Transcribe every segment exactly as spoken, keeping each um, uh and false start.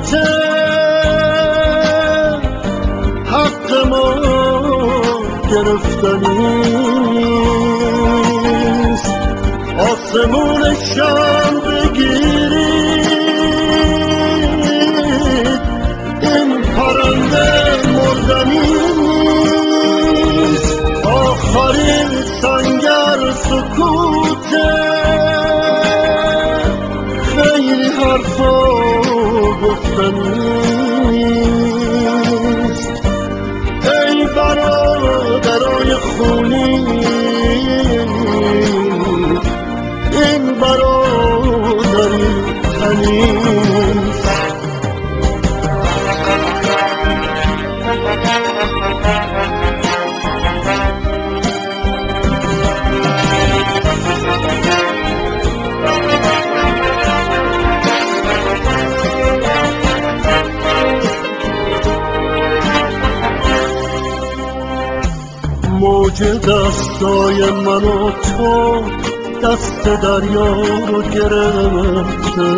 حق ما گرفتنیست. آسمونشم بگیرید، این پرنده مردنیست. آخرین سنگر سکوته، خیلی حرفا گفتنیست. ای برادرای خونی، این برادری تنیست. موج دستای من و تو دست دریا رو گرفته،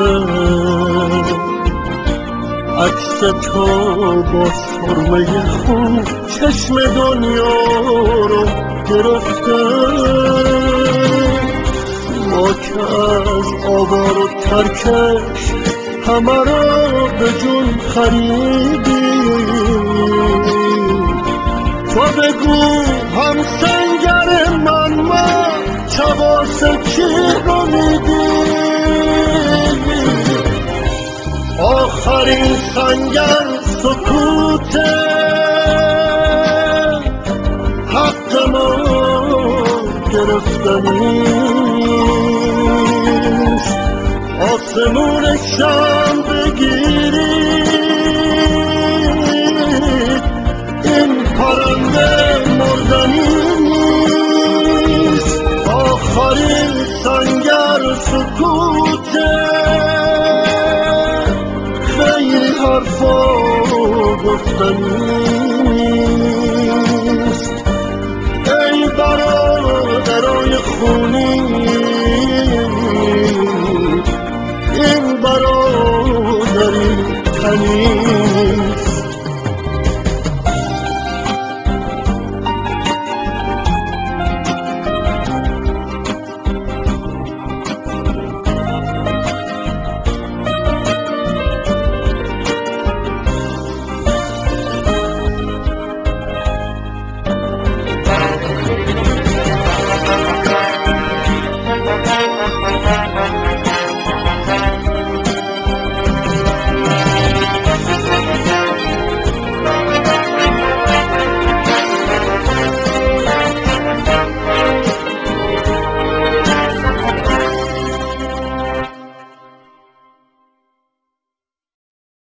عکس تو با سرمه خون چشم دنیا رو گرفته. ما که از آوار و ترکش همه رو به جون خریدیم. تو بگو هم سنگر من ما چواس کی رو میدیم. آخرین سنگر سکوته، حق ما گرفتنیست. آسمونشم بگیرید، این پرنده مردنی نیست. آخرین سنگر سکوته، خیلی حرفا گفتنیست. ای برادرای خونی، این برادری تنیست.